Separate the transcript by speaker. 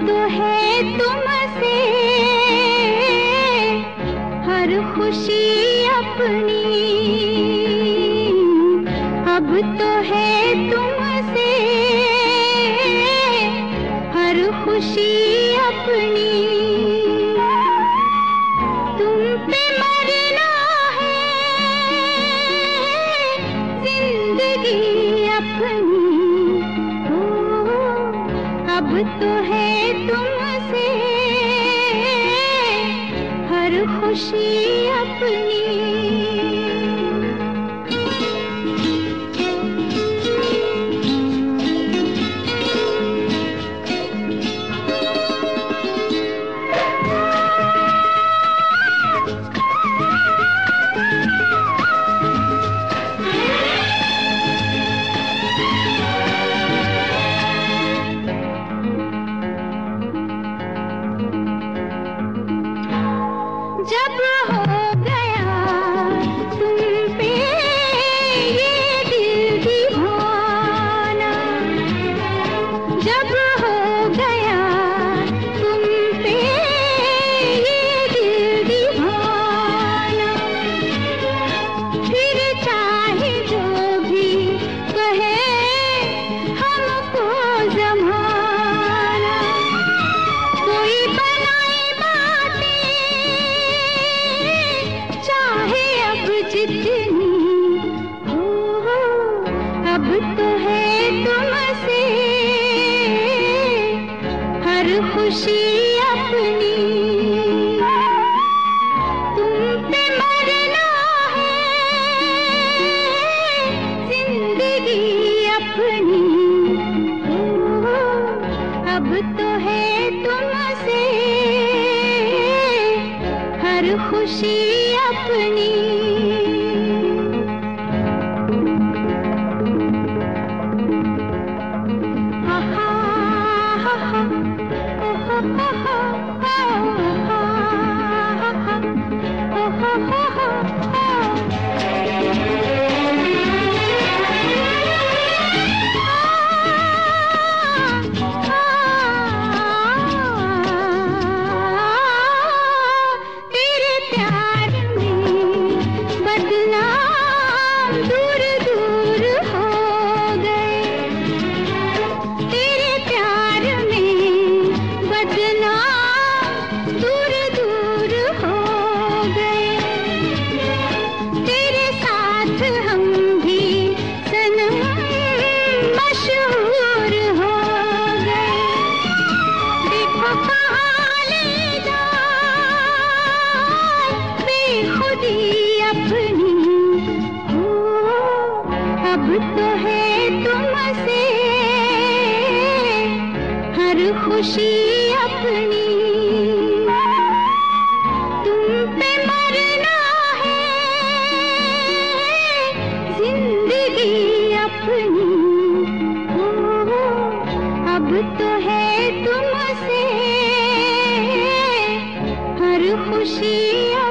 Speaker 1: तो है तुमसे हर खुशी अपनी, अब तो है तुमसे हर खुशी अपनी। तुम पे मरना है जिंदगी अपनी, अब तो है तुमसे हर खुशी अपनी। जब हो गया तुम पे ये दिल दीवाना, जब हो गया तुम पे ये दिल दीवाना, फिर चाहे जो भी कहे हमको ज़माना, कोई बनाए बातें चाहे अब जितनी हो, अब तो है तुमसे हर खुशी अपनी। तुम पे मरना है जिंदगी अपनी, अब तो है तुमसे हर खुशी अपनी। हा हा हा हा, ओ हा हा हा, ओ हा हा हा। तेरे प्यार में बदनाम दूर दूर हो गए, तेरे प्यार में बदनाम दूर दूर हो गए, तेरे साथ हम भी सनम मशहूर हो गए। देखो कहाँ ले जाए बेखुदी अपनी, अब तो है तुमसे हर खुशी अपनी। तुम पे मरना है जिंदगी अपनी, अब तो है तुमसे हर खुशी